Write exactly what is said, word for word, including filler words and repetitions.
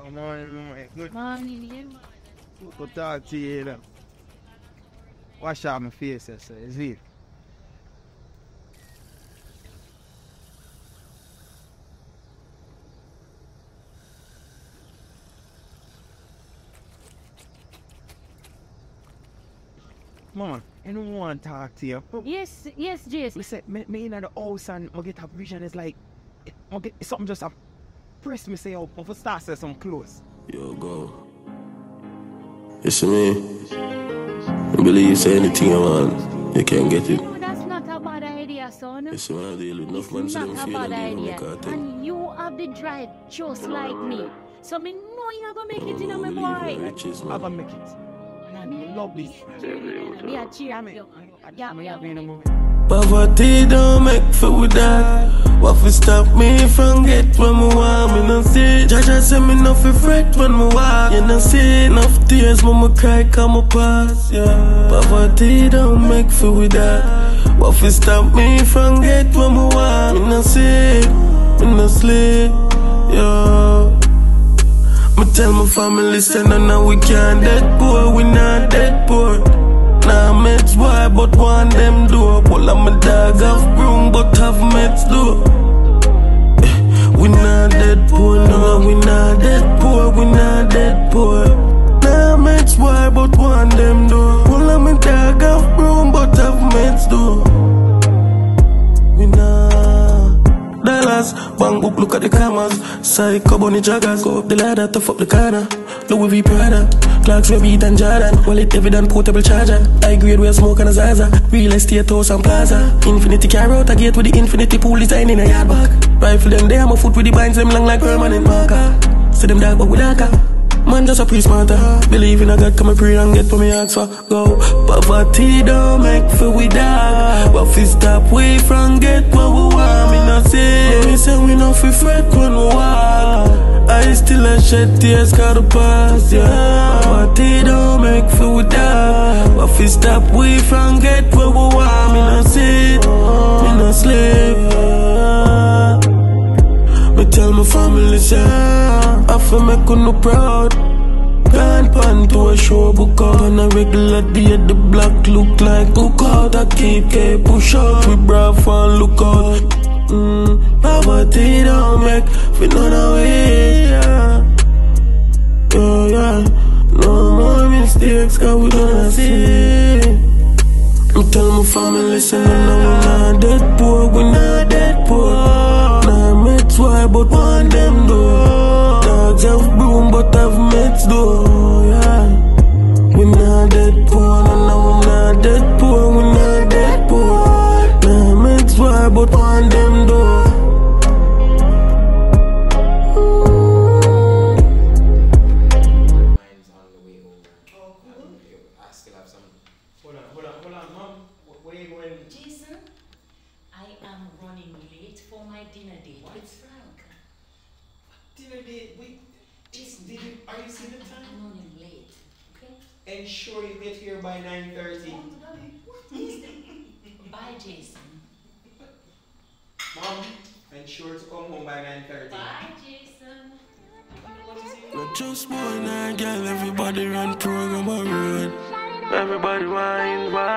morning, morning. Good. Morning, yeah, man. Good talk to you, you know. Wash out my face, sir. Is it? Mama, I don't want to talk to you. Yes, yes, Jason. Listen, me, me in the house and I get a vision. It's like, I get something just a press me say, oh, if I start say some clothes. Yo, go. You see me? I believe you say anything you want, you can get it. No, that's not a bad idea, son. You see, when I deal with enough It's man, so not them a feel bad like they idea. don't make a And you have the drive just like me. So me know you're gonna make it, you know, my boy. riches, I'm man. gonna make it. And I love this. Me a cheer me. Yeah, I'm yeah. gonna be in a moment. Poverty don't make fit with that. What fi stop me from get when me want? Me no see. Jaja say me no fi fret when me walk. You no see enough tears when me cry come a pass. Yeah. Poverty don't make fit with that. What fi stop me from get when me want? Me no see. Me no sleep. Yeah. Me tell my family say no, no we can't dead poor. We not dead poor. Nah, meds boy, but one them do. Pull up my dog have broom, but have meds do. Eh, we not dead poor, no, we not dead poor, we not dead poor. Nah, meds boy, but one them do. Pull up my dog have broom, but have meds do. We not dollars, bang book, look at the cameras. Psycho bunny joggers, go up the ladder, tough up the corner. Louis V Prada, Clarks we beat and Jordan. Wallet evident portable charger. High grade where smoke and a Zaza. Real estate house and plaza. Infinity car out a gate with the infinity pool design in a yard back. Rifle them there, my foot with the binds them long like permanent marker. See them dark but with darker. Man just a pre-smarter. Believe in a God, come and pray and get what me ask for. Go. Poverty don't make for we die. But fi stop we from get what we want. Me no say. Me say we no fi fret when we walk. I still a shed tears cause the past, yeah. Poverty don't make for we die. But fi stop we from get what we want. Me no sit, me no sleep. Me tell my family say I feel make you no proud. Can't pan to a show book out. On a regular day the block look like cookout. I keep K push out. We brave and look out. Mm, poverty don't make for none of it, yeah. Yeah, yeah. No more mistakes cause we gonna see. I tell my family say no, no, we not dead poor. We not dead poor. Nah, mates why but one them do. Dogs have broom but have mates do, yeah. We not dead poor, no, no, we not dead poor. We not dead poor. Nah, mates why but one them do. Jason, I am running late for my dinner date with Frank. Dinner date? Wait, Jason, did you, are you seeing the time? I'm running late, okay? Ensure you get here by nine thirty. What is that? Bye, Jason. Mom, ensure to come home by nine thirty. Bye, Jason. Not just boy, nah, girl, everybody run program on road. Everybody want invite.